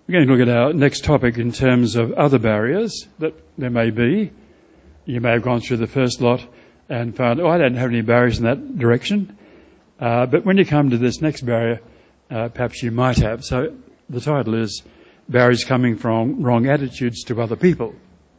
We're going to look at our next topic in terms of other barriers that there may be. You may have gone through the first lot and found, I don't have any barriers in that direction. But when you come to this next barrier, perhaps you might have. So the title is Barriers Coming from Wrong Attitudes to Other People.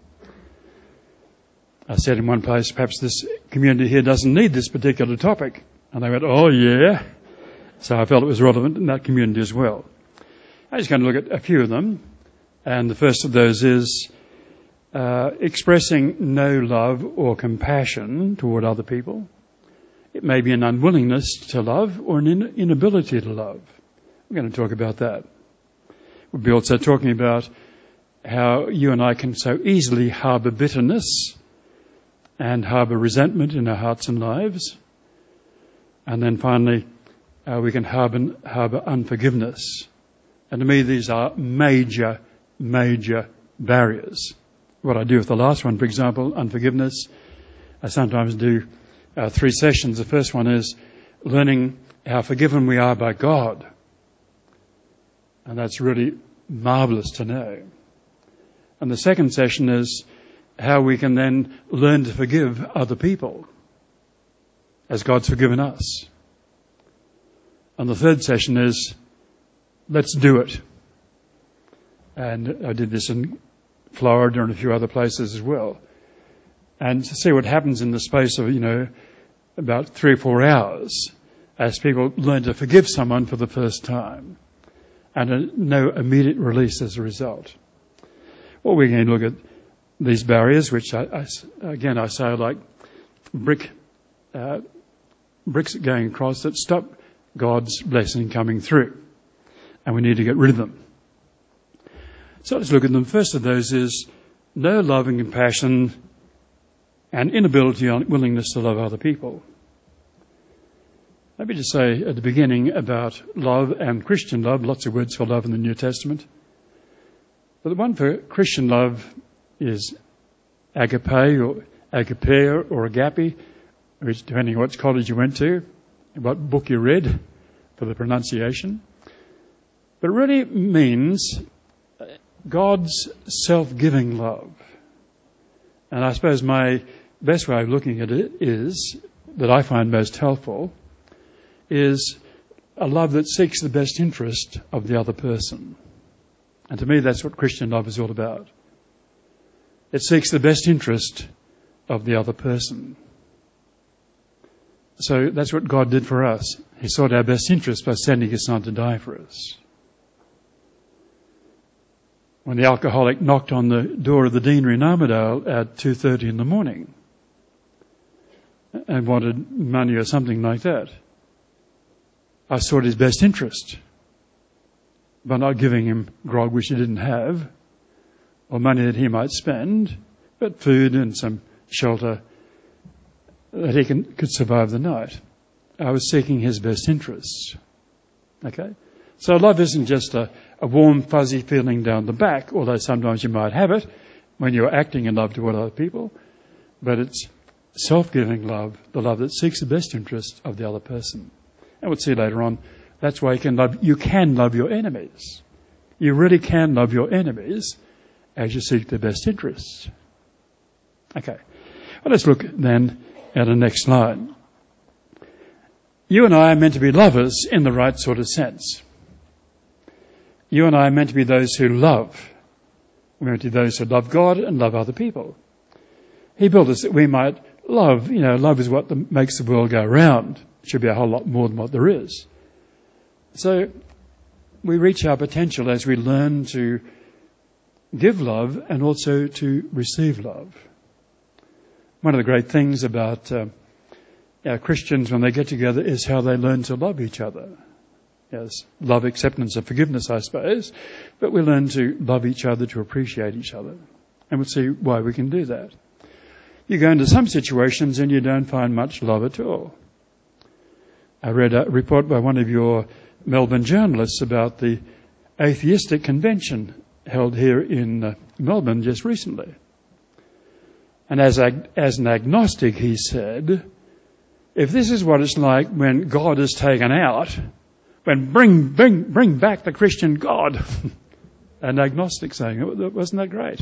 I said in one place, perhaps this community here doesn't need this particular topic. And they went, oh yeah. So I felt it was relevant in that community as well. I'm just going to look at a few of them. And the first of those is expressing no love or compassion toward other people. It may be an unwillingness to love or an inability to love. We're going to talk about that. We'll be also talking about how you and I can so easily harbour bitterness and harbour resentment in our hearts and lives. And then finally, we can harbour unforgiveness. And to me, these are major, major barriers. What I do with the last one, for example, unforgiveness, I sometimes do 3 sessions. The first one is learning how forgiven we are by God. And that's really marvellous to know. And the second session is how we can then learn to forgive other people as God's forgiven us. And the third session is let's do it. And I did this in Florida and a few other places as well. And to see what happens in the space of, about 3 or 4 hours as people learn to forgive someone for the first time. And no immediate release as a result. Well, we're going to look at these barriers, which I say are like bricks going across that stop God's blessing coming through. And we need to get rid of them. So let's look at them. First of those is no love and compassion and inability or willingness to love other people. Let me just say at the beginning about love and Christian love, lots of words for love in the New Testament. But the one for Christian love is agape or agape or agape, which depending on what college you went to, what book you read for the pronunciation. But it really means God's self-giving love. And I suppose my best way of looking at it is, that I find most helpful, is a love that seeks the best interest of the other person. And to me, that's what Christian love is all about. It seeks the best interest of the other person. So that's what God did for us. He sought our best interest by sending His Son to die for us. When the alcoholic knocked on the door of the deanery in Armidale at 2:30 in the morning and wanted money or something like that, I sought his best interest by not giving him grog which he didn't have, or money that he might spend, but food and some shelter that he could survive the night. I was seeking his best interests. Okay? So love isn't just a warm, fuzzy feeling down the back, although sometimes you might have it when you're acting in love toward other people, but it's self-giving love, the love that seeks the best interest of the other person. And we'll see later on, that's why you can love your enemies. You really can love your enemies as you seek their best interests. Okay. Well, let's look then at the next slide. You and I are meant to be lovers in the right sort of sense. You and I are meant to be those who love. We're meant to be those who love God and love other people. He built us that we might love. Love is what makes the world go round. It should be a whole lot more than what there is. So we reach our potential as we learn to give love and also to receive love. One of the great things about Christians when they get together is how they learn to love each other. Yes, love, acceptance and forgiveness, I suppose. But we learn to love each other, to appreciate each other. And we'll see why we can do that. You go into some situations and you don't find much love at all. I read a report by one of your Melbourne journalists about the atheistic convention held here in Melbourne just recently. And as an agnostic, he said, if this is what it's like when God is taken out, when bring back the Christian God, an agnostic saying it. Wasn't that great?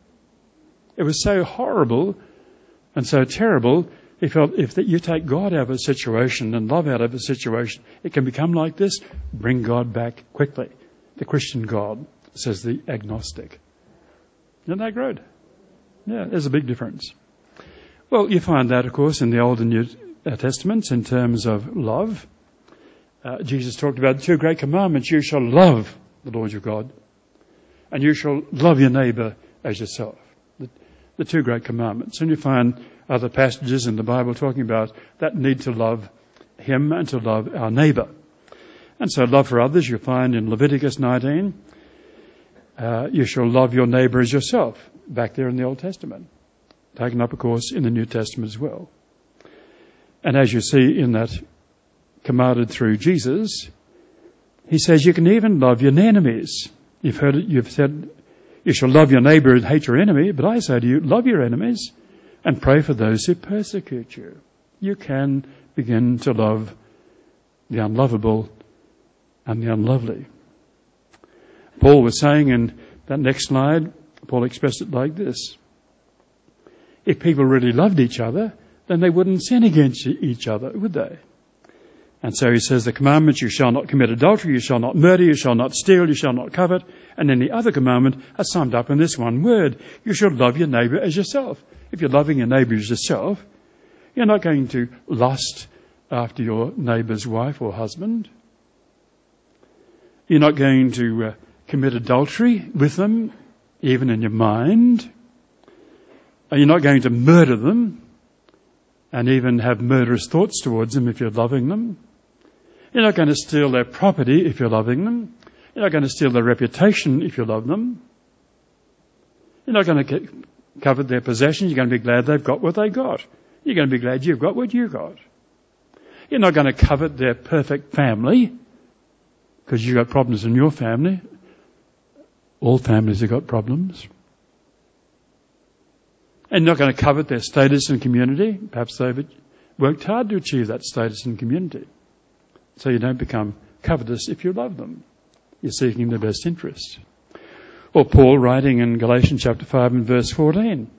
It was so horrible and so terrible. He felt if that you take God out of a situation and love out of a situation, it can become like this. Bring God back quickly. The Christian God, says the agnostic. Isn't that great? Yeah, there's a big difference. Well, you find that, of course, in the Old and New Testaments in terms of love. Jesus talked about the two great commandments. You shall love the Lord your God, and you shall love your neighbour as yourself. The two great commandments. And you find other passages in the Bible talking about that need to love him and to love our neighbour. And so love for others you find in Leviticus 19. You shall love your neighbour as yourself, back there in the Old Testament. Taken up, of course, in the New Testament as well. And as you see in that commanded through Jesus, he says you can even love your enemies. You've heard it, you've said, you shall love your neighbour and hate your enemy, but I say to you, love your enemies and pray for those who persecute you. You can begin to love the unlovable and the unlovely. Paul was saying in that next slide, Paul expressed it like this. If people really loved each other, then they wouldn't sin against each other, would they? And so he says the commandments, you shall not commit adultery, you shall not murder, you shall not steal, you shall not covet, and then the other commandment are summed up in this one word. You should love your neighbour as yourself. If you're loving your neighbour as yourself, you're not going to lust after your neighbour's wife or husband. You're not going to commit adultery with them, even in your mind. You're not going to murder them and even have murderous thoughts towards them if you're loving them. You're not going to steal their property if you're loving them. You're not going to steal their reputation if you love them. You're not going to covet their possessions. You're going to be glad they've got what they got. You're going to be glad you've got what you got. You're not going to covet their perfect family because you've got problems in your family. All families have got problems. And you're not going to covet their status in community. Perhaps they've worked hard to achieve that status in community. So you don't become covetous if you love them. You're seeking their best interest. Or Paul writing in Galatians chapter 5 and verse 14.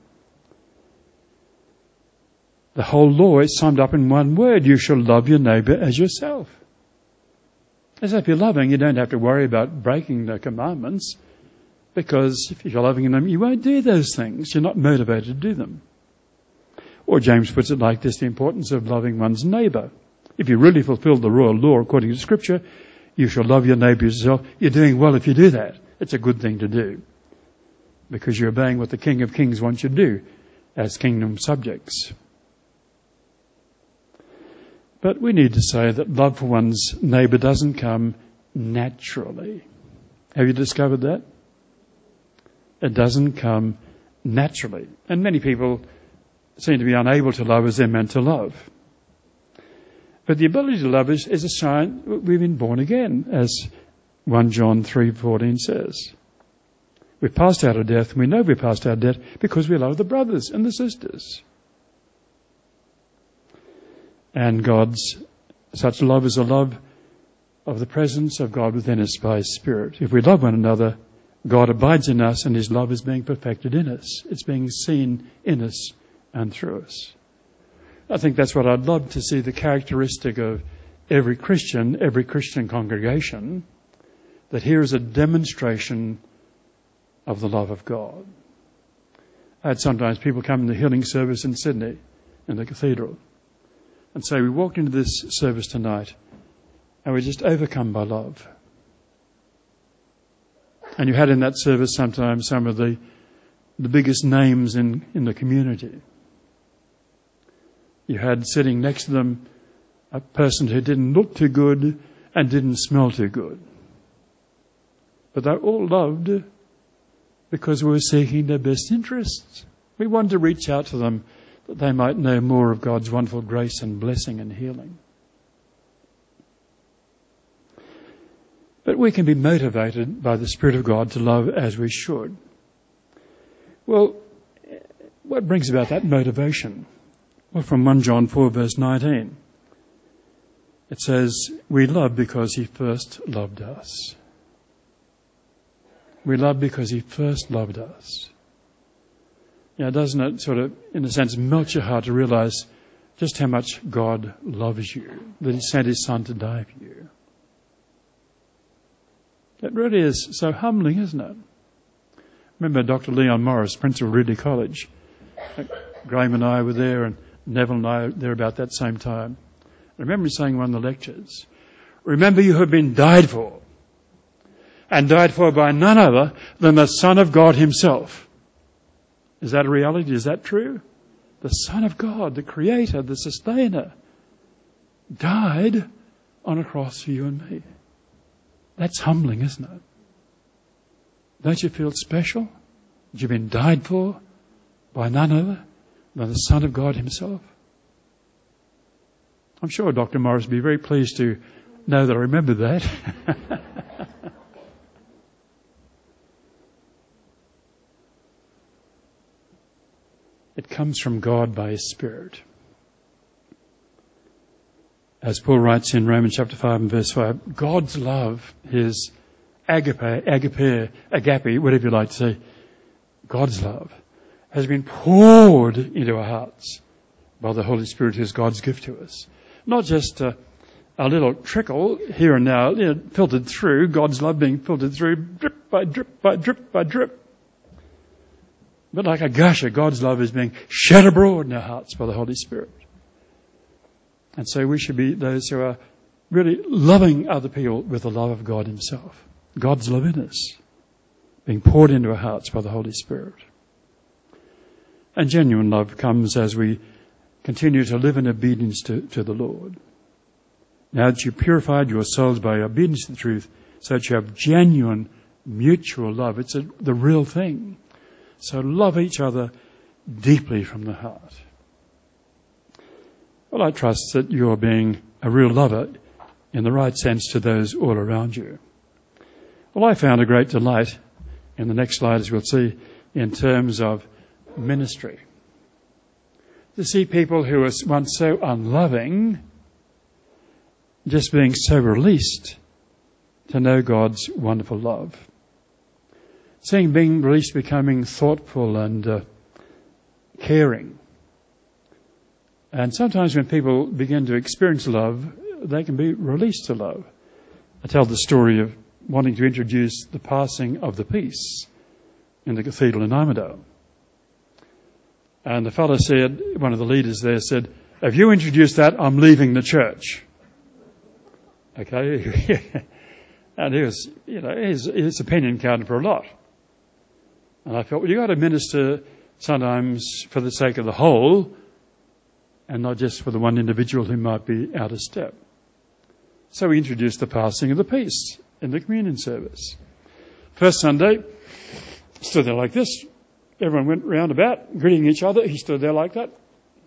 The whole law is summed up in one word. You shall love your neighbour as yourself. As if you're loving, you don't have to worry about breaking the commandments. Because if you're loving them, you won't do those things. You're not motivated to do them. Or James puts it like this, the importance of loving one's neighbour. If you really fulfill the royal law according to Scripture, you shall love your neighbour as yourself. You're doing well if you do that. It's a good thing to do. Because you're obeying what the King of Kings wants you to do as kingdom subjects. But we need to say that love for one's neighbour doesn't come naturally. Have you discovered that? It doesn't come naturally. And many people seem to be unable to love as they're meant to love. But the ability to love is a sign that we've been born again, as 1 John 3:14 says. We've passed out of death, and we know we've passed out of death because we love the brothers and the sisters. And God's such love is a love of the presence of God within us by His Spirit. If we love one another, God abides in us and His love is being perfected in us. It's being seen in us and through us. I think that's what I'd love to see the characteristic of every Christian congregation, that here is a demonstration of the love of God. I had sometimes people come in the healing service in Sydney, in the cathedral, and say, we walked into this service tonight and we're just overcome by love. And you had in that service sometimes some of the biggest names in the community. You had sitting next to them a person who didn't look too good and didn't smell too good. But they all loved because we were seeking their best interests. We wanted to reach out to them that they might know more of God's wonderful grace and blessing and healing. But we can be motivated by the Spirit of God to love as we should. Well, what brings about that motivation? Well, from 1 John 4 verse 19, it says, we love because He first loved us. We love because He first loved us. Doesn't it sort of, in a sense, melt your heart to realise just how much God loves you, that He sent His Son to die for you? It really is so humbling, isn't it? Remember Dr. Leon Morris, principal of Ridley College. Graham and I were there, and Neville and I were there about that same time. I remember him saying in one of the lectures, "Remember, you have been died for, and died for by none other than the Son of God Himself." Is that a reality? Is that true? The Son of God, the Creator, the Sustainer, died on a cross for you and me. That's humbling, isn't it? Don't you feel special? That you've been died for by none other than the Son of God Himself? I'm sure Dr. Morris would be very pleased to know that I remember that. It comes from God by His Spirit. As Paul writes in Romans chapter 5 and verse 5, God's love, His agape, whatever you like to say, God's love has been poured into our hearts by the Holy Spirit, who is God's gift to us. Not just a little trickle here and now, filtered through, God's love being filtered through drip by drip by drip by drip. But like a gusher, God's love is being shed abroad in our hearts by the Holy Spirit. And so we should be those who are really loving other people with the love of God Himself. God's love in us, being poured into our hearts by the Holy Spirit. And genuine love comes as we continue to live in obedience to the Lord. Now that you've purified your souls by obedience to the truth, so that you have genuine mutual love. It's the real thing. So love each other deeply from the heart. Well, I trust that you're being a real lover in the right sense to those all around you. Well, I found a great delight in the next slide, as we'll see, in terms of ministry. To see people who were once so unloving just being so released to know God's wonderful love. Seeing being released becoming thoughtful and caring. And sometimes when people begin to experience love, they can be released to love. I tell the story of wanting to introduce the passing of the peace in the cathedral in Armidale. And the fellow said, one of the leaders there said, "If you introduce that, I'm leaving the church." Okay? And he was, his opinion counted for a lot. And I felt, well, you've got to minister sometimes for the sake of the whole and not just for the one individual who might be out of step. So we introduced the passing of the peace in the communion service. First Sunday, stood there like this. Everyone went round about, greeting each other. He stood there like that.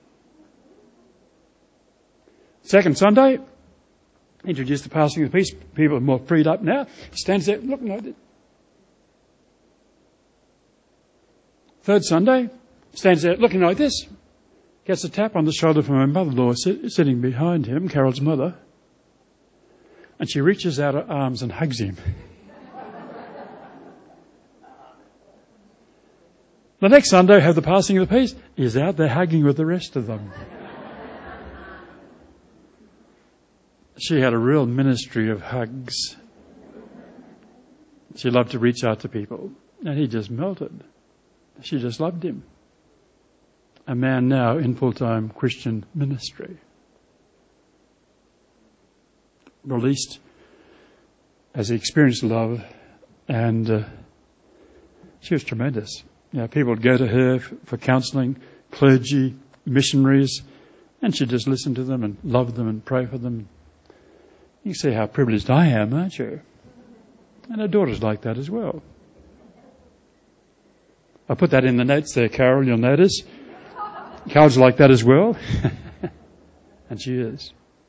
Second Sunday, introduced the passing of the peace. People are more freed up now. He stands there looking like this. Third Sunday, stands there looking like this. Gets a tap on the shoulder from my mother-in-law sitting behind him, Carol's mother. And she reaches out her arms and hugs him. The next Sunday, have the passing of the peace. He's out there hugging with the rest of them. She had a real ministry of hugs. She loved to reach out to people. And he just melted. She just loved him. A man now in full-time Christian ministry. Released as he experienced love, and she was tremendous. People would go to her for counselling, clergy, missionaries, and she'd just listen to them and love them and pray for them. You can see how privileged I am, aren't you? And her daughter's like that as well. I put that in the notes there, Carol, you'll notice. Carol's like that as well. And she is.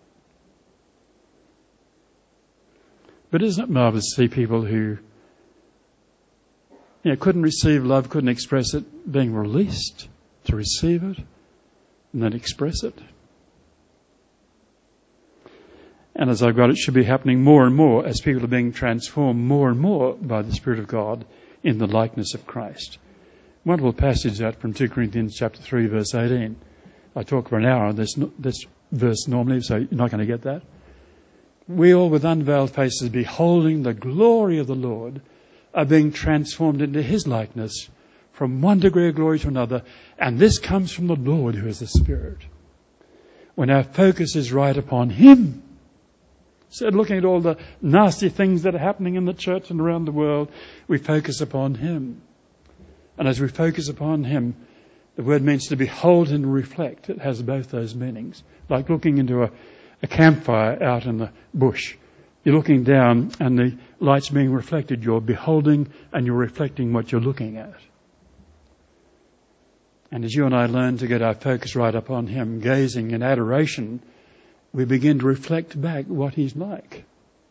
But isn't it marvellous to see people who couldn't receive love, couldn't express it, being released to receive it and then express it? And as I've got it, should be happening more and more as people are being transformed more and more by the Spirit of God in the likeness of Christ. Wonderful passage out from 2 Corinthians chapter 3, verse 18. I talk for an hour on this verse normally, so you're not going to get that. We all with unveiled faces, beholding the glory of the Lord, are being transformed into His likeness from one degree of glory to another. And this comes from the Lord, who is the Spirit. When our focus is right upon Him, instead of looking at all the nasty things that are happening in the church and around the world, we focus upon Him. And as we focus upon Him, the word means to behold and reflect. It has both those meanings. Like looking into a campfire out in the bush. You're looking down and the light's being reflected. You're beholding and you're reflecting what you're looking at. And as you and I learn to get our focus right upon Him, gazing in adoration, we begin to reflect back what He's like.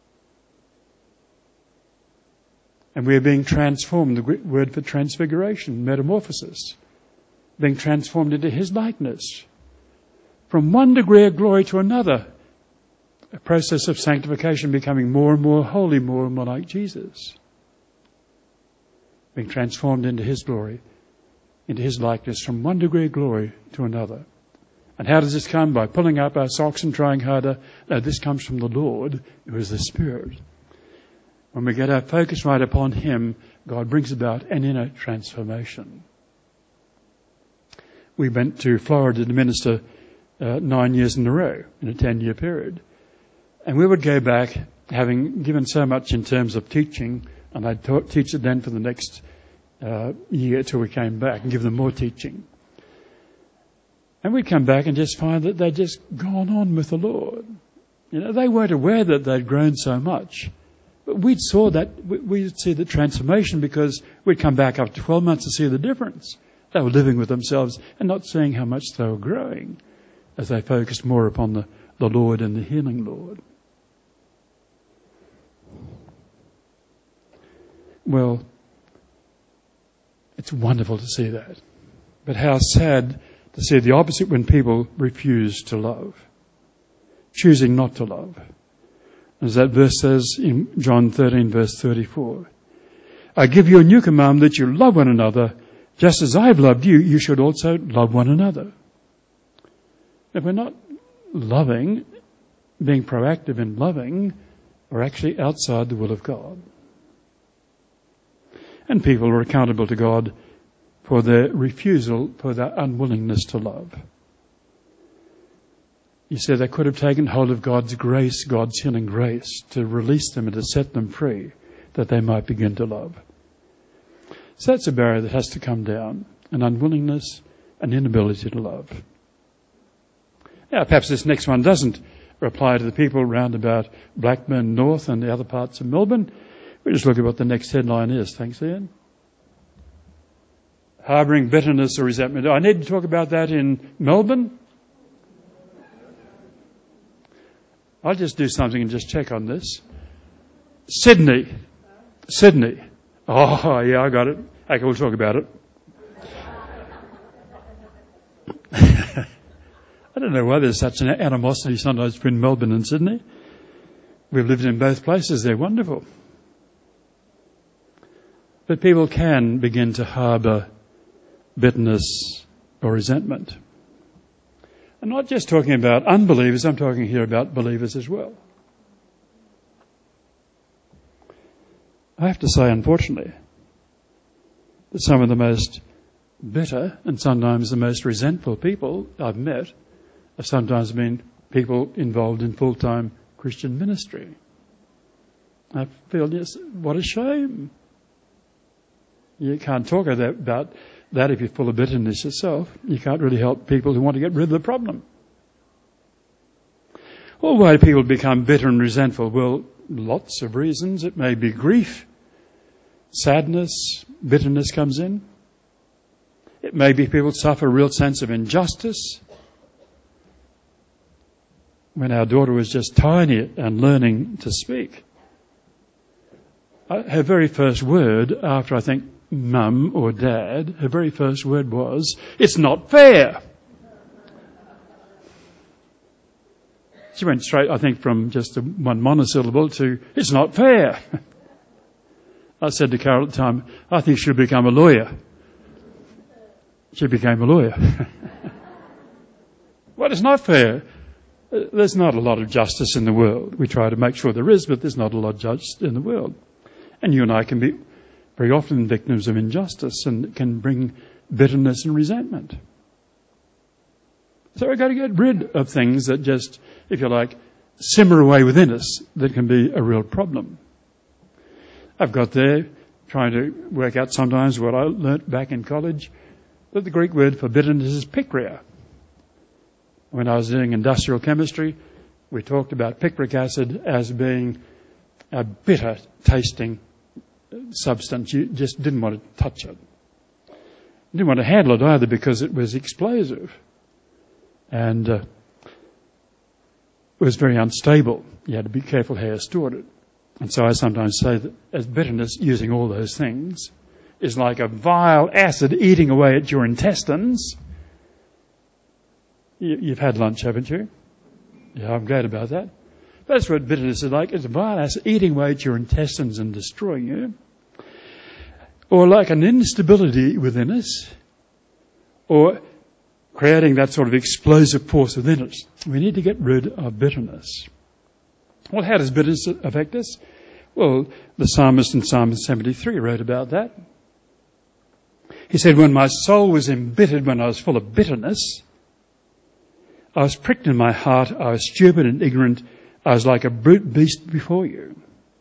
And we are being transformed, the Greek word for transfiguration, metamorphosis, being transformed into His likeness. From one degree of glory to another, a process of sanctification, becoming more and more holy, more and more like Jesus. Being transformed into His glory, into His likeness, from one degree of glory to another. And how does this come? By pulling up our socks and trying harder? No, this comes from the Lord, who is the Spirit. When we get our focus right upon Him, God brings about an inner transformation. We went to Florida to minister 9 years in a row in a 10-year period. And we would go back, having given so much in terms of teaching, and I'd teach it then for the next year till we came back and give them more teaching. And we'd come back and just find that they'd just gone on with the Lord. You know, they weren't aware that they'd grown so much. But we'd see the transformation because we'd come back after 12 months to see the difference. They were living with themselves and not seeing how much they were growing as they focused more upon the Lord and the healing Lord. Well, it's wonderful to see that. But how sad to see the opposite when people refuse to love, choosing not to love. As that verse says in John 13, verse 34, I give you a new command that you love one another. Just as I've loved you, you should also love one another. If we're not loving, being proactive in loving, we're actually outside the will of God. And people are accountable to God for their refusal, for their unwillingness to love. You said they could have taken hold of God's grace, God's healing grace, to release them and to set them free, that they might begin to love. So that's a barrier that has to come down, an unwillingness, an inability to love. Now, perhaps this next one doesn't apply to the people round about Blackburn North and the other parts of Melbourne. We'll just look at what the next headline is. Thanks, Ian. Harbouring bitterness or resentment. I need to talk about that in Melbourne. I'll just do something and just check on this. Sydney. Oh, yeah, I got it. Okay, we'll talk about it. I don't know why there's such an animosity sometimes between Melbourne and Sydney. We've lived in both places. They're wonderful. But people can begin to harbour bitterness or resentment. I'm not just talking about unbelievers, I'm talking here about believers as well. I have to say, unfortunately, that some of the most bitter and sometimes the most resentful people I've met have sometimes been people involved in full-time Christian ministry. I feel, yes, what a shame. You can't talk about that if you're full of bitterness yourself. You can't really help people who want to get rid of the problem. Well, why do people become bitter and resentful? Well, lots of reasons. It may be grief, sadness, bitterness comes in. It may be people suffer a real sense of injustice. When our daughter was just tiny and learning to speak, her very first word after, I think, Mum or Dad, her very first word was, "It's not fair." She went straight, I think, from just one monosyllable to, it's not fair. I said to Carol at the time, I think she'll become a lawyer. She became a lawyer. Well, it's not fair. There's not a lot of justice in the world. We try to make sure there is, but there's not a lot of justice in the world. And you and I can be very often victims of injustice and can bring bitterness and resentment. So we've got to get rid of things that just, if you like, simmer away within us that can be a real problem. I've got there trying to work out sometimes what I learnt back in college, that the Greek word for bitterness is pikria. When I was doing industrial chemistry, we talked about picric acid as being a bitter tasting substance. You just didn't want to touch it. You didn't want to handle it either because it was explosive. And it was very unstable. You had to be careful how you stored it. And so I sometimes say that as bitterness, using all those things, is like a vile acid eating away at your intestines. You've had lunch, haven't you? Yeah, I'm glad about that. That's what bitterness is like. It's a vile acid eating away at your intestines and destroying you. Or like an instability within us. Or creating that sort of explosive force within us. We need to get rid of bitterness. Well, how does bitterness affect us? Well, the psalmist in Psalm 73 wrote about that. He said, when my soul was embittered, when I was full of bitterness, I was pricked in my heart, I was stupid and ignorant, I was like a brute beast before you.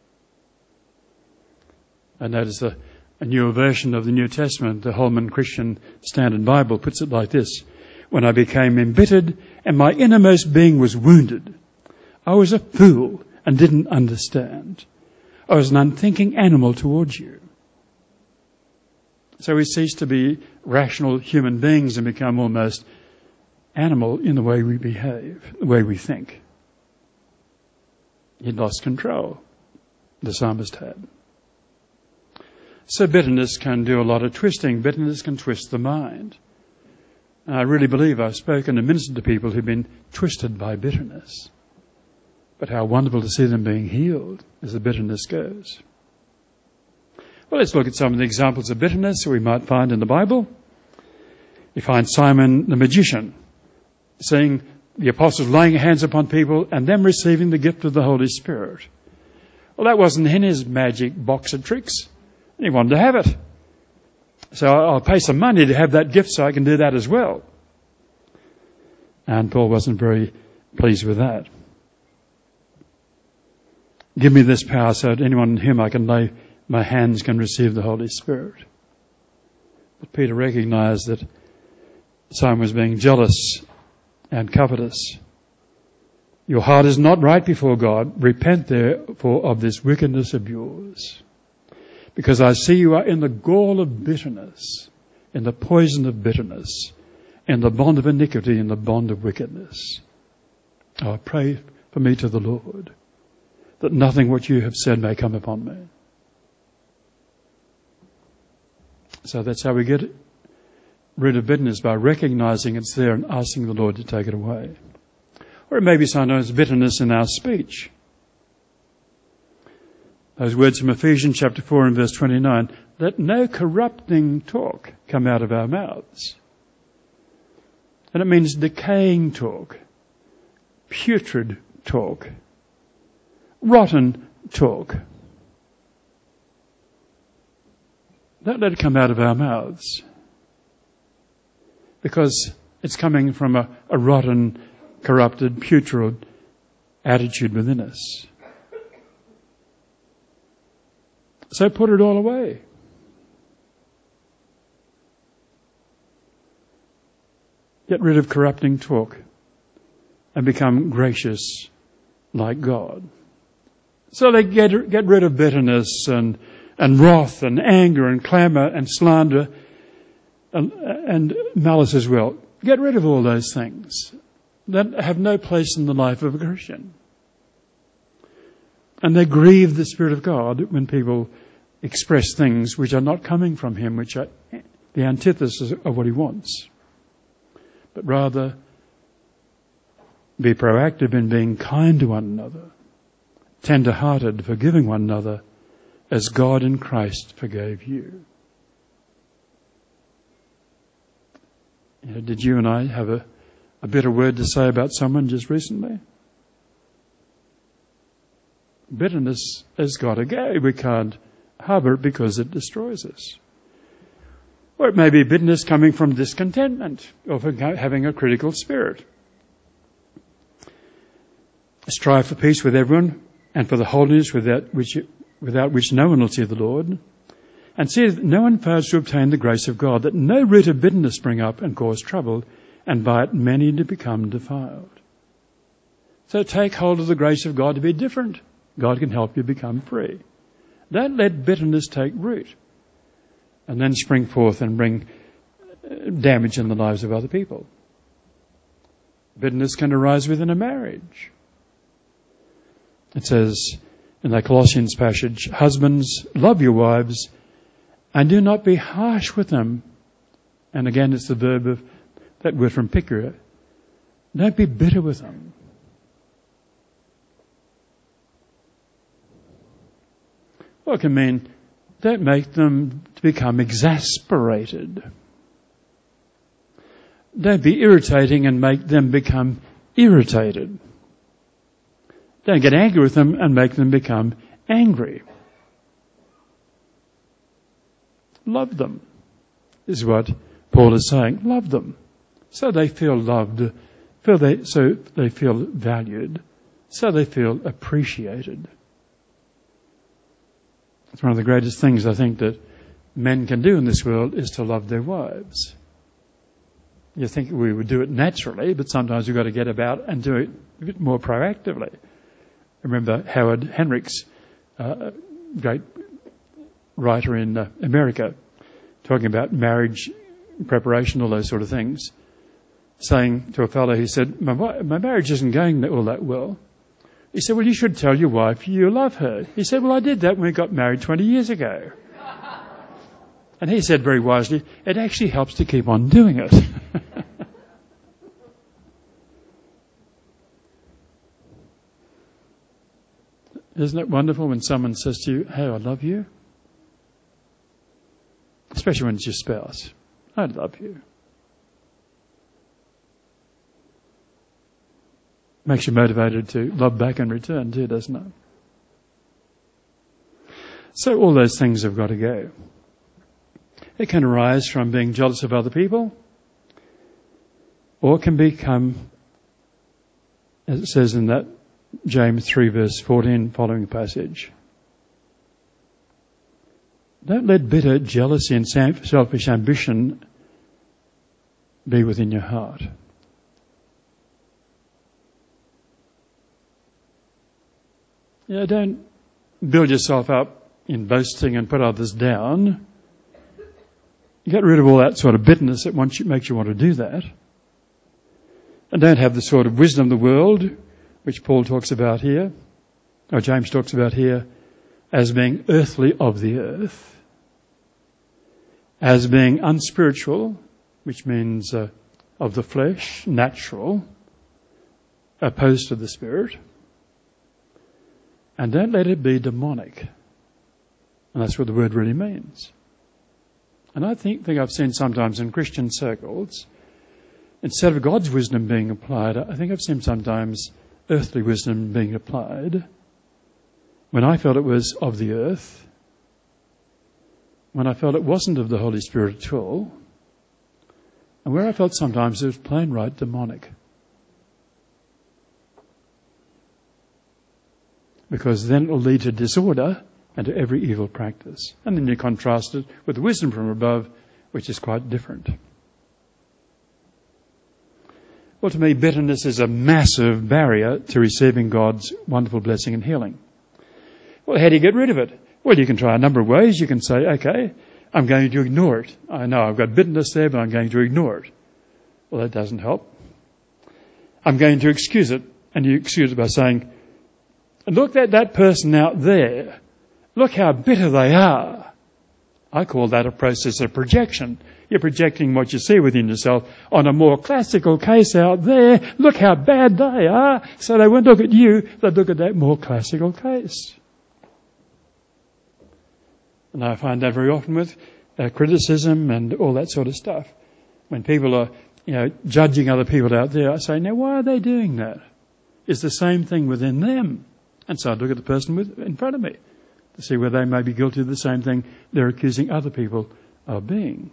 I notice a newer version of the New Testament, the Holman Christian Standard Bible, puts it like this. When I became embittered and my innermost being was wounded, I was a fool and didn't understand. I was an unthinking animal towards you. So we cease to be rational human beings and become almost animal in the way we behave, the way we think. He'd lost control, the psalmist had. So bitterness can do a lot of twisting. Bitterness can twist the mind. And I really believe I've spoken and ministered to people who've been twisted by bitterness. But how wonderful to see them being healed as the bitterness goes. Well, let's look at some of the examples of bitterness that we might find in the Bible. You find Simon the magician seeing the apostles laying hands upon people and them receiving the gift of the Holy Spirit. Well, that wasn't in his magic box of tricks. He wanted to have it. So I'll pay some money to have that gift so I can do that as well. And Paul wasn't very pleased with that. Give me this power so that anyone in whom I can lay my hands can receive the Holy Spirit. But Peter recognized that Simon was being jealous and covetous. Your heart is not right before God. Repent therefore of this wickedness of yours. Because I see you are in the gall of bitterness, in the poison of bitterness, in the bond of iniquity, in the bond of wickedness. I pray for me to the Lord, that nothing what you have said may come upon me. So that's how we get rid of bitterness, by recognizing it's there and asking the Lord to take it away. Or it may be sometimes bitterness in our speech. Those words from Ephesians chapter 4 and verse 29, let no corrupting talk come out of our mouths. And it means decaying talk, putrid talk, rotten talk. Don't let it come out of our mouths, because it's coming from a rotten, corrupted, putrid attitude within us. So put it all away. Get rid of corrupting talk and become gracious like God. So they get rid of bitterness and wrath and anger and clamour and slander and malice as well. Get rid of all those things that have no place in the life of a Christian. And they grieve the Spirit of God when people express things which are not coming from Him, which are the antithesis of what He wants, but rather Be proactive in being kind to one another, tender-hearted, forgiving one another, as God in Christ forgave you. Did you and I have a bitter word to say about someone just recently? Bitterness has got to go. We can't harbour it because it destroys us. Or it may be bitterness coming from discontentment or from having a critical spirit. Strive for peace with everyone and for the holiness without which no one will see the Lord. And see that no one fails to obtain the grace of God, that no root of bitterness spring up and cause trouble, and by it many to become defiled. So take hold of the grace of God to be different. God can help you become free. Don't let bitterness take root and then spring forth and bring damage in the lives of other people. Bitterness can arise within a marriage. It says in the Colossians passage, husbands, love your wives and do not be harsh with them. And again, it's the verb of that word from Picker. Don't be bitter with them. Well, it can mean don't make them to become exasperated. Don't be irritating and make them become irritated. Don't get angry with them and make them become angry. Love them, is what Paul is saying. Love them. So they feel loved, so they feel valued, so they feel appreciated. It's one of the greatest things I think that men can do in this world is to love their wives. You think we would do it naturally, but sometimes we've got to get about and do it a bit more proactively. Remember Howard Hendricks, great writer in America, talking about marriage preparation, all those sort of things, saying to a fellow, he said, my marriage isn't going all that well. He said, well, you should tell your wife you love her. He said, well, I did that when we got married 20 years ago. And he said very wisely, it actually helps to keep on doing it. Isn't it wonderful when someone says to you, hey, I love you? Especially when it's your spouse. I love you. Makes you motivated to love back in return too, doesn't it? So all those things have got to go. It can arise from being jealous of other people, or it can become, as it says in that James 3 verse 14 following passage, don't let bitter jealousy and selfish ambition be within your heart. Don't build yourself up in boasting and put others down. Get rid of all that sort of bitterness that makes you want to do that. And don't have the sort of wisdom of the world, which Paul talks about here, or James talks about here, as being earthly of the earth, as being unspiritual, which means of the flesh, natural, opposed to the spirit. And don't let it be demonic. And that's what the word really means. And I think I've seen sometimes in Christian circles, instead of God's wisdom being applied, I think I've seen sometimes earthly wisdom being applied when I felt it was of the earth, when I felt it wasn't of the Holy Spirit at all, and where I felt sometimes it was plain right demonic. Because then it will lead to disorder and to every evil practice. And then you contrast it with the wisdom from above, which is quite different. Well, to me, bitterness is a massive barrier to receiving God's wonderful blessing and healing. Well, how do you get rid of it? Well, you can try a number of ways. You can say, okay, I'm going to ignore it. I know I've got bitterness there, but I'm going to ignore it. Well, that doesn't help. I'm going to excuse it. And you excuse it by saying, look at that person out there. Look how bitter they are. I call that a process of projection. You're projecting what you see within yourself on a more classical case out there. Look how bad they are. So they won't look at you, they'll look at that more classical case. And I find that very often with criticism and all that sort of stuff. When people are, judging other people out there, I say, now why are they doing that? It's the same thing within them. And so I look at the person in front of me to see whether they may be guilty of the same thing they're accusing other people of being.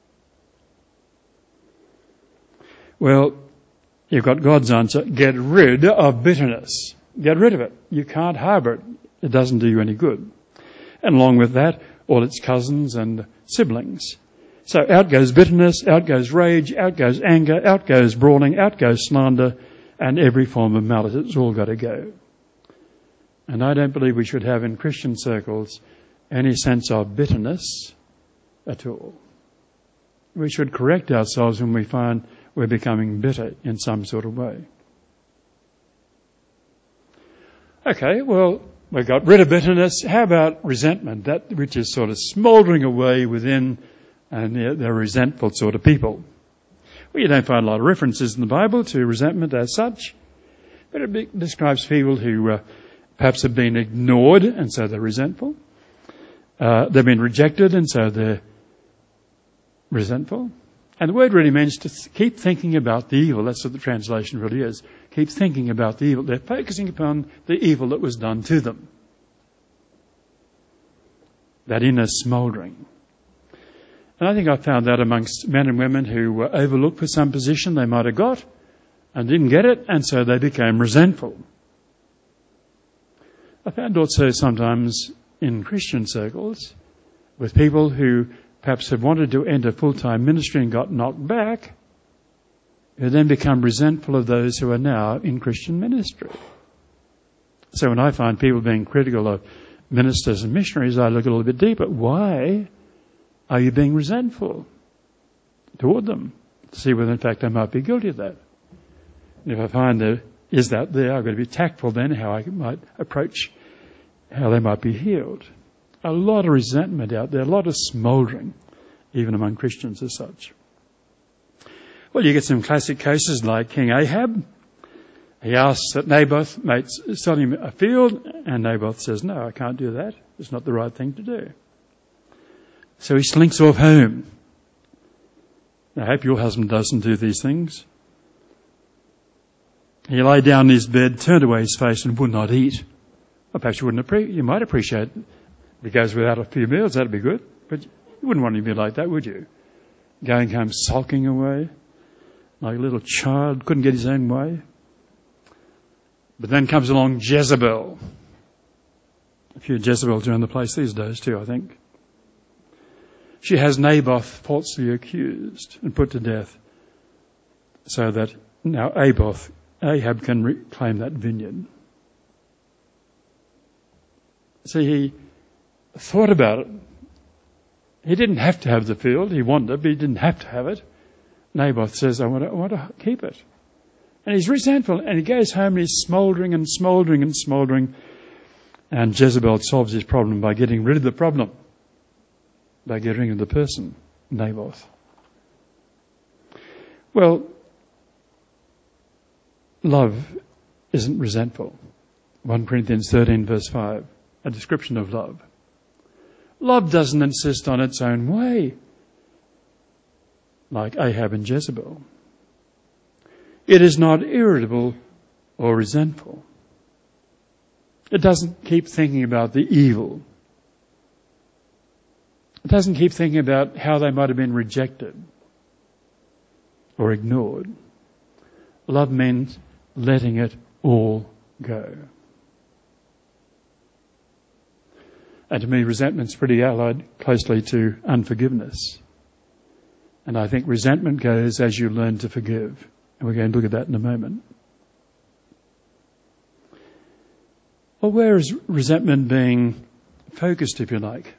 Well, you've got God's answer. Get rid of bitterness. Get rid of it. You can't harbour it. It doesn't do you any good. And along with that, all its cousins and siblings. So out goes bitterness, out goes rage, out goes anger, out goes brawling, out goes slander, and every form of malice. It's all got to go. And I don't believe we should have in Christian circles any sense of bitterness at all. We should correct ourselves when we find we're becoming bitter in some sort of way. Okay, well, we got rid of bitterness. How about resentment? That which is sort of smouldering away within, and they're resentful sort of people. Well, you don't find a lot of references in the Bible to resentment as such, but it describes people who perhaps have been ignored, and so they're resentful. They've been rejected, and so they're resentful. And the word really means to keep thinking about the evil. That's what the translation really is. Keep thinking about the evil. They're focusing upon the evil that was done to them. That inner smouldering. And I think I found that amongst men and women who were overlooked for some position they might have got and didn't get it, and so they became resentful. I found also sometimes in Christian circles with people who perhaps have wanted to enter full-time ministry and got knocked back, who then become resentful of those who are now in Christian ministry. So when I find people being critical of ministers and missionaries, I look a little bit deeper. Why are you being resentful toward them? To see whether in fact they might be guilty of that. And if I find there is that there, I've got to be tactful then how I might approach how they might be healed. A lot of resentment out there, a lot of smouldering, even among Christians as such. Well, you get some classic cases like King Ahab. He asks that Naboth might sell him a field, and Naboth says, no, I can't do that. It's not the right thing to do. So he slinks off home. I hope your husband doesn't do these things. He lay down in his bed, turned away his face, and would not eat. Well, perhaps you might appreciate it. If he goes without a few meals, that'd be good. But you wouldn't want him to be like that, would you? Going home sulking away, like a little child, couldn't get his own way. But then comes along Jezebel. A few Jezebels around the place these days too, I think. She has Naboth falsely accused and put to death so that now Ahab can reclaim that vineyard. See, he thought about it. He didn't have to have the field. He wanted it, but he didn't have to have it. Naboth says, I want to keep it. And he's resentful, and he goes home and he's smouldering and smouldering and smouldering. And Jezebel solves his problem by getting rid of the problem, by getting rid of the person, Naboth. Well, love isn't resentful. 1 Corinthians 13 verse 5, a description of love. Love doesn't insist on its own way, like Ahab and Jezebel. It is not irritable or resentful. It doesn't keep thinking about the evil. It doesn't keep thinking about how they might have been rejected or ignored. Love means letting it all go. And to me, resentment's pretty allied closely to unforgiveness. And I think resentment goes as you learn to forgive. And we're going to look at that in a moment. Well, where is resentment being focused, if you like?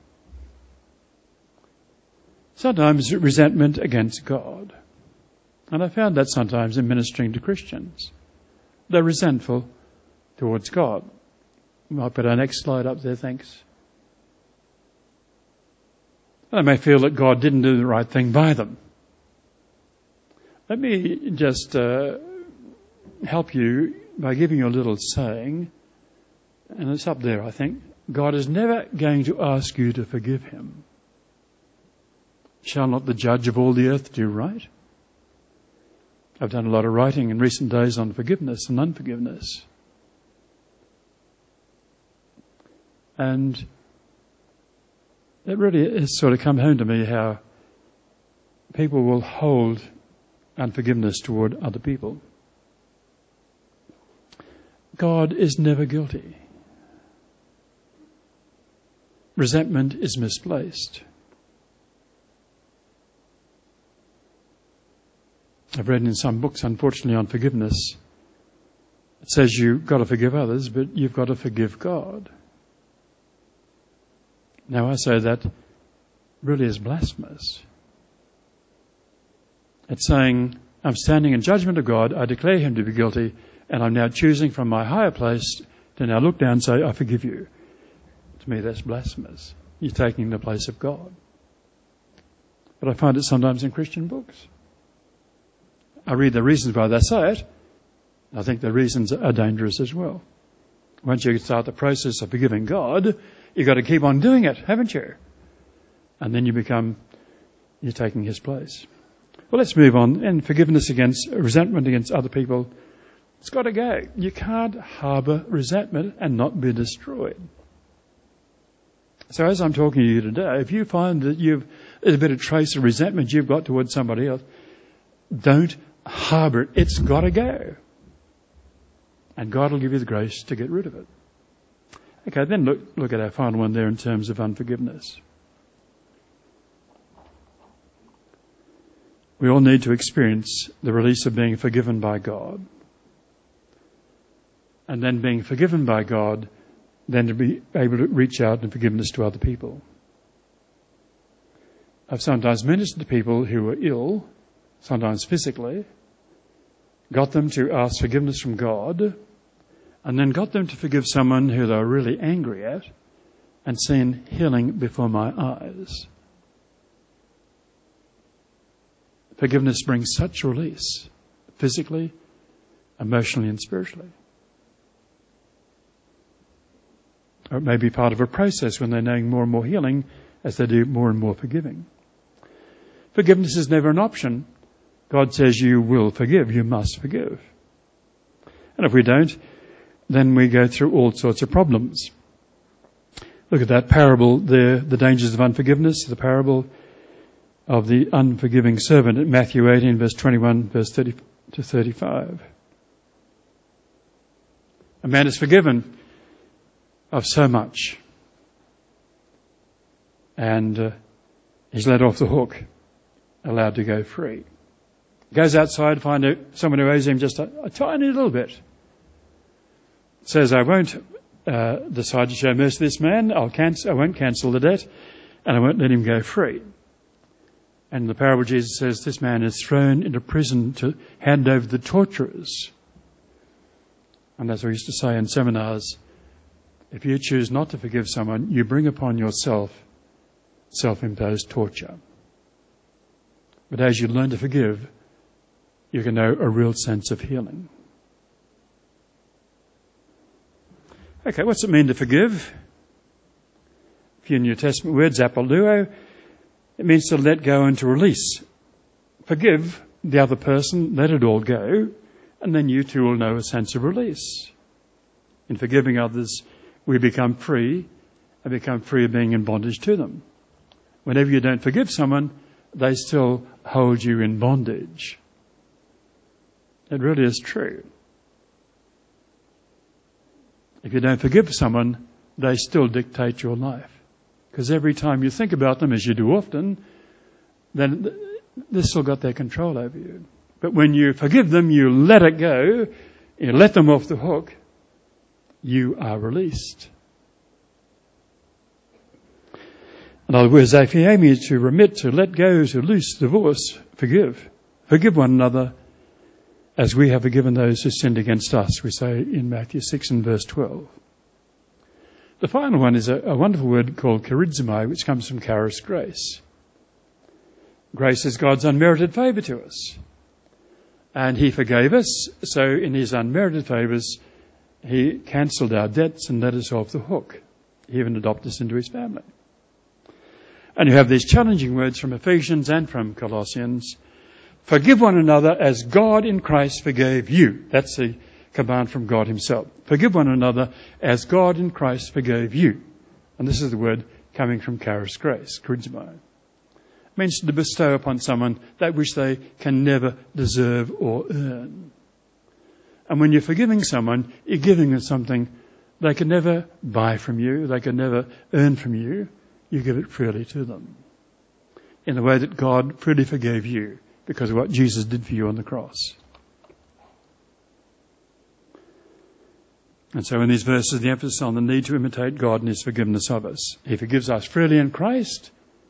Sometimes resentment against God. And I found that sometimes in ministering to Christians. They're resentful towards God. We might put our next slide up there, thanks. They may feel that God didn't do the right thing by them. Let me just help you by giving you a little saying, and it's up there, I think. God is never going to ask you to forgive him. Shall not the judge of all the earth do right? I've done a lot of writing in recent days on forgiveness and unforgiveness. And it really has sort of come home to me how people will hold unforgiveness toward other people. God is never guilty. Resentment is misplaced. I've read in some books, unfortunately, on forgiveness. It says you've got to forgive others, but you've got to forgive God. Now, I say that really is blasphemous. It's saying, I'm standing in judgment of God, I declare him to be guilty, and I'm now choosing from my higher place to now look down and say, I forgive you. To me, that's blasphemous. You're taking the place of God. But I find it sometimes in Christian books. I read the reasons why they say it. I think the reasons are dangerous as well. Once you start the process of forgiving God, you've got to keep on doing it, haven't you? And then you're taking his place. Well, let's move on. And forgiveness against, resentment against other people, it's got to go. You can't harbour resentment and not be destroyed. So as I'm talking to you today, if you find that there's a bit of trace of resentment you've got towards somebody else, don't harbour it. It's got to go. And God will give you the grace to get rid of it. Okay, then look at our final one there in terms of unforgiveness. We all need to experience the release of being forgiven by God. And then being forgiven by God, then to be able to reach out in forgiveness to other people. I've sometimes ministered to people who were ill, sometimes physically, got them to ask forgiveness from God, and then got them to forgive someone who they were really angry at, and seen healing before my eyes. Forgiveness brings such release, physically, emotionally and spiritually. Or it may be part of a process when they're knowing more and more healing as they do more and more forgiving. Forgiveness is never an option. God says you will forgive, you must forgive. And if we don't, then we go through all sorts of problems. Look at that parable there, the dangers of unforgiveness, the parable of the unforgiving servant at Matthew 18, verse 21, verse 30 to 35. A man is forgiven of so much, and he's let off the hook, allowed to go free. Goes outside, finds someone who owes him just a tiny little bit. Says, I won't decide to show mercy to this man. I won't cancel the debt, and I won't let him go free. And in the parable, Jesus says this man is thrown into prison to hand over the torturers. And as we used to say in seminars, if you choose not to forgive someone, you bring upon yourself self-imposed torture. But as you learn to forgive, you can know a real sense of healing. Okay, what's it mean to forgive? A few New Testament words, apoluo. It means to let go and to release. Forgive the other person, let it all go, and then you too will know a sense of release. In forgiving others, we become free, and become free of being in bondage to them. Whenever you don't forgive someone, they still hold you in bondage. It really is true. If you don't forgive someone, they still dictate your life. Because every time you think about them, as you do often, then they've still got their control over you. But when you forgive them, you let it go, you let them off the hook, you are released. In other words, if you aim to remit, to let go, to loose, divorce, forgive. Forgive one another as we have forgiven those who sinned against us, we say in Matthew 6 and verse 12. The final one is a wonderful word called charizomai, which comes from charis, grace. Grace is God's unmerited favour to us. And he forgave us, so in his unmerited favours, he cancelled our debts and let us off the hook. He even adopted us into his family. And you have these challenging words from Ephesians and from Colossians. Forgive one another as God in Christ forgave you. That's the command from God himself. Forgive one another as God in Christ forgave you. And this is the word coming from charis grace, charisma. It means to bestow upon someone that which they can never deserve or earn. And when you're forgiving someone, you're giving them something they can never buy from you, they can never earn from you. You give it freely to them. In the way that God freely forgave you because of what Jesus did for you on the cross. And so in these verses, the emphasis on the need to imitate God and his forgiveness of us. He forgives us freely in Christ.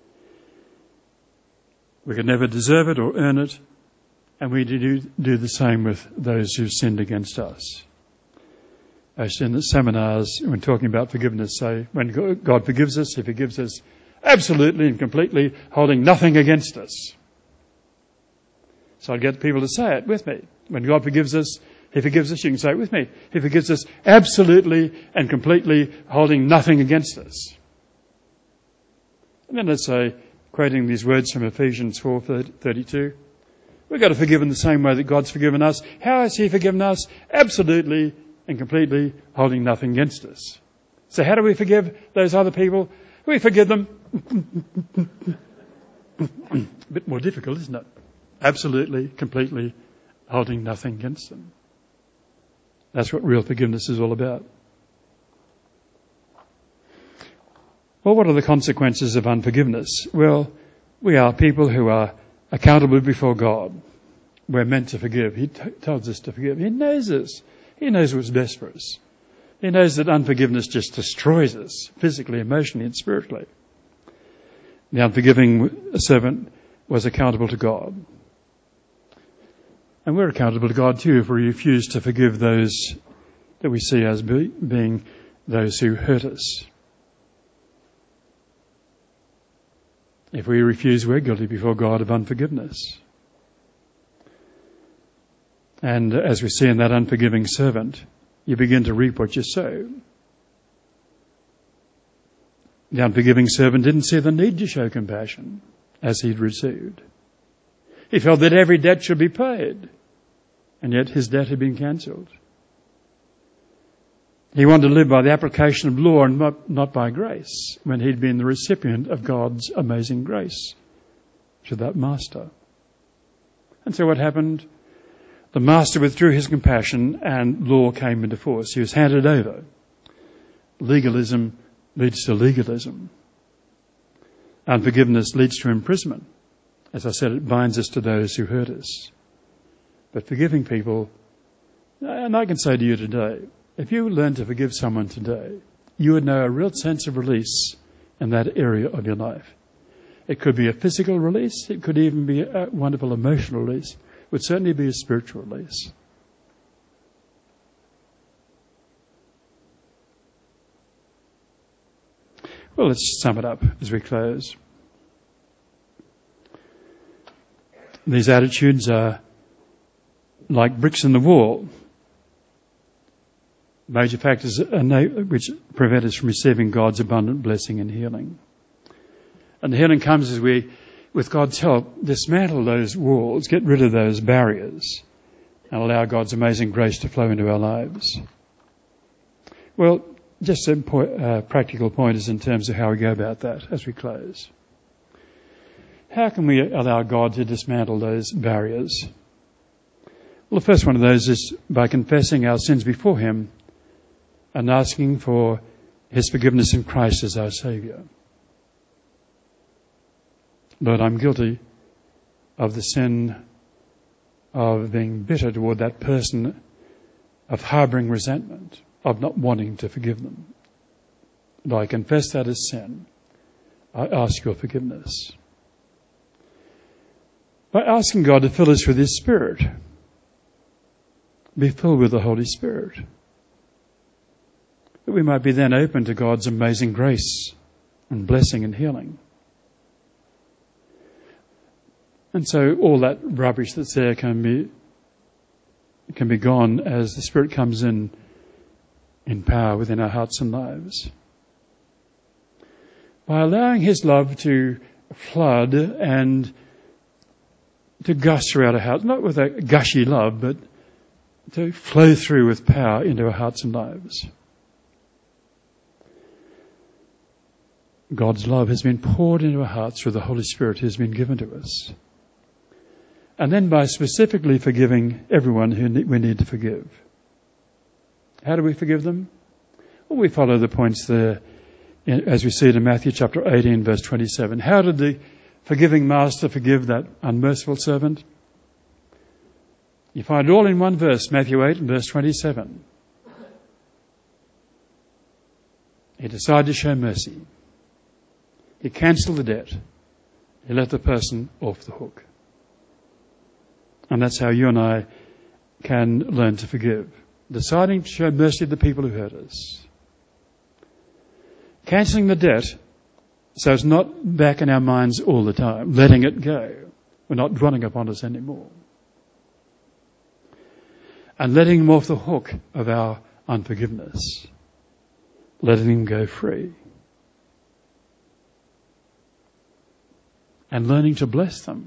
We could never deserve it or earn it. And we do the same with those who sinned against us. As in the seminars, when talking about forgiveness, say, when God forgives us, he forgives us absolutely and completely, holding nothing against us. So I get people to say it with me. When God forgives us, he forgives us, you can say it with me. He forgives us absolutely and completely, holding nothing against us. And then let's say, quoting these words from Ephesians 4:32, we've got to forgive in the same way that God's forgiven us. How has he forgiven us? Absolutely and completely, holding nothing against us. So how do we forgive those other people? We forgive them. A bit more difficult, isn't it? Absolutely, completely, holding nothing against them. That's what real forgiveness is all about. Well, what are the consequences of unforgiveness? Well, we are people who are accountable before God. We're meant to forgive. He tells us to forgive. He knows us. He knows what's best for us. He knows that unforgiveness just destroys us, physically, emotionally, and spiritually. The unforgiving servant was accountable to God. And we're accountable to God too if we refuse to forgive those that we see as being those who hurt us. If we refuse, we're guilty before God of unforgiveness. And as we see in that unforgiving servant, you begin to reap what you sow. The unforgiving servant didn't see the need to show compassion as he'd received. He felt that every debt should be paid, and yet his debt had been cancelled. He wanted to live by the application of law and not by grace, when he'd been the recipient of God's amazing grace to that master. And so what happened? The master withdrew his compassion and law came into force. He was handed over. Legalism leads to legalism. Unforgiveness leads to imprisonment. As I said, it binds us to those who hurt us. But forgiving people, and I can say to you today, if you learn to forgive someone today, you would know a real sense of release in that area of your life. It could be a physical release. It could even be a wonderful emotional release. It would certainly be a spiritual release. Well, let's sum it up as we close. These attitudes are like bricks in the wall. Major factors which prevent us from receiving God's abundant blessing and healing. And the healing comes as we, with God's help, dismantle those walls, get rid of those barriers, and allow God's amazing grace to flow into our lives. Well, just some practical pointers in terms of how we go about that as we close. How can we allow God to dismantle those barriers? Well, the first one of those is by confessing our sins before him and asking for his forgiveness in Christ as our Saviour. Lord, I'm guilty of the sin of being bitter toward that person, of harbouring resentment, of not wanting to forgive them. And I confess that as sin. I ask your forgiveness. By asking God to fill us with his Spirit, be filled with the Holy Spirit, that we might be then open to God's amazing grace and blessing and healing. And so all that rubbish that's there can be gone as the Spirit comes in power within our hearts and lives. By allowing His love to flood and to gush throughout our hearts, not with a gushy love, but to flow through with power into our hearts and lives. God's love has been poured into our hearts through the Holy Spirit who has been given to us. And then by specifically forgiving everyone who we need to forgive. How do we forgive them? Well, we follow the points there as we see it in Matthew chapter 18 verse 27. How did the forgiving master forgive that unmerciful servant? You find it all in one verse, Matthew 8 and verse 27. He decided to show mercy. He cancelled the debt. He let the person off the hook. And that's how you and I can learn to forgive. Deciding to show mercy to the people who hurt us. Cancelling the debt so it's not back in our minds all the time. Letting it go. We're not dwelling upon us anymore. And letting him off the hook of our unforgiveness. Letting him go free. And learning to bless them.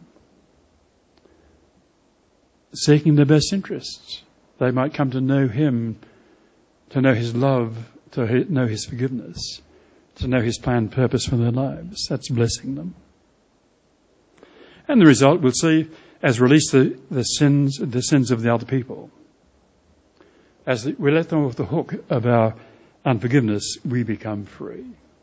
Seeking their best interests. They might come to know him, to know his love, to know his forgiveness, to know his planned purpose for their lives. That's blessing them. And the result, we'll see, as release the sins of the other people. As we let them off the hook of our unforgiveness, we become free.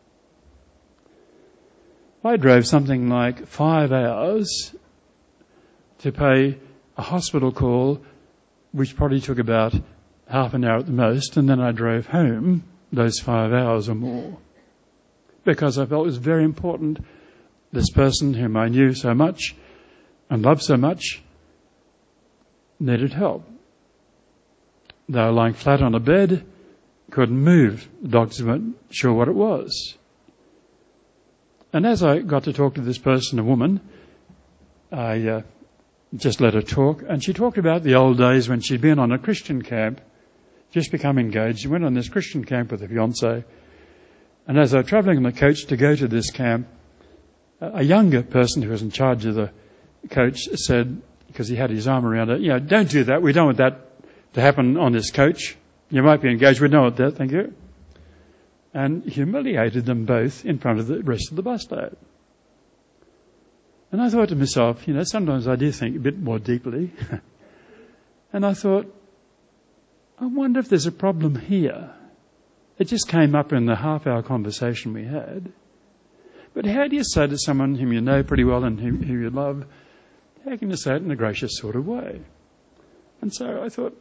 I drove something like 5 hours to pay a hospital call, which probably took about half an hour at the most, and then I drove home those 5 hours or more. Because I felt it was very important, this person whom I knew so much and loved so much needed help. They were lying flat on a bed, couldn't move. The doctors weren't sure what it was. And as I got to talk to this person, a woman, I just let her talk, and she talked about the old days when she'd been on a Christian camp, just become engaged. She went on this Christian camp with her fiancé, and as they were travelling on the coach to go to this camp, a younger person who was in charge of the coach said, because he had his arm around her, don't do that. We don't want that to happen on this coach. You might be engaged. We don't want that. Thank you. And humiliated them both in front of the rest of the bus load. And I thought to myself, sometimes I do think a bit more deeply. And I thought, I wonder if there's a problem here. It just came up in the half-hour conversation we had. But how do you say to someone whom you know pretty well and who you love, how can you say it in a gracious sort of way? And so I thought,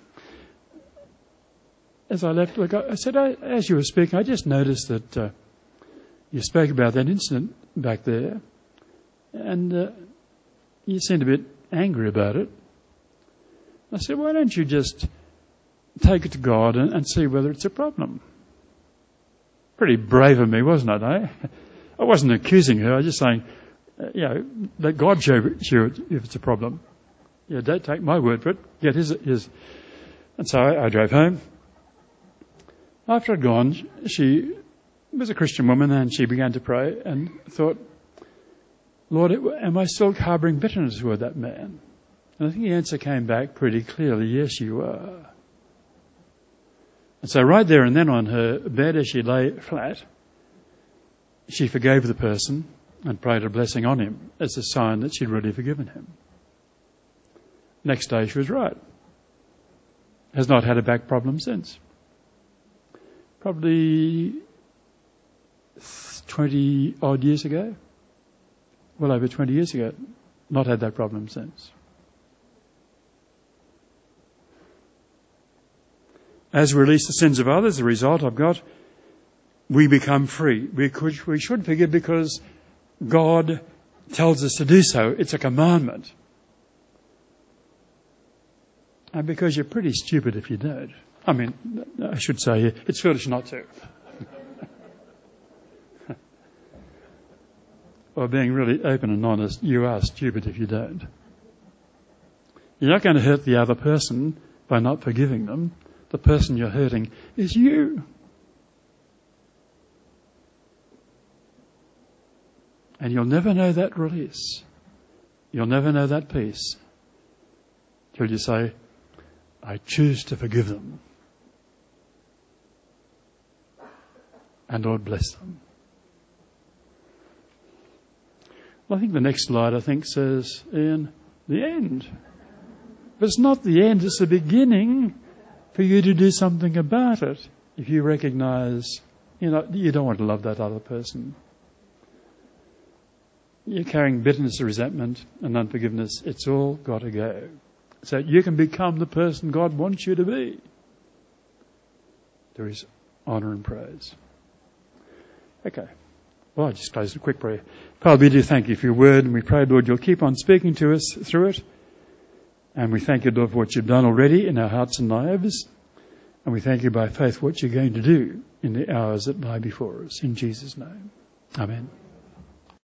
as I left, I said, as you were speaking, I just noticed that you spoke about that incident back there. And you seemed a bit angry about it. I said, why don't you just take it to God and see whether it's a problem? Pretty brave of me, wasn't it, eh? I wasn't accusing her. I was just saying, let God show you if it's a problem. Don't take my word for it. Get his. And so I drove home. After I'd gone, she was a Christian woman and she began to pray and thought, Lord, am I still harbouring bitterness toward that man? And I think the answer came back pretty clearly, yes, you are. And so right there and then on her bed as she lay flat, she forgave the person and prayed a blessing on him as a sign that she'd really forgiven him. Next day she was right. Has not had a back problem since. Probably 20 odd years ago. Well over 20 years ago. Not had that problem since. As we release the sins of others, the result I've got, we become free. We should forgive because God tells us to do so. It's a commandment. And because you're pretty stupid if you don't. I mean, I should say it's foolish not to. or being really open and honest, you are stupid if you don't. You're not going to hurt the other person by not forgiving them. The person you're hurting is you. And you'll never know that release. You'll never know that peace till you say, I choose to forgive them. And Lord bless them. Well, I think the next slide, says, Ian, the end. But it's not the end, it's the beginning for you to do something about it. If you recognise, you don't want to love that other person. You're carrying bitterness, resentment and unforgiveness. It's all got to go. So you can become the person God wants you to be. There is honour and praise. Okay. Well, I'll just close with a quick prayer. Father, we do thank you for your word, and we pray, Lord, you'll keep on speaking to us through it. And we thank you, Lord, for what you've done already in our hearts and lives. And we thank you by faith what you're going to do in the hours that lie before us. In Jesus' name. Amen.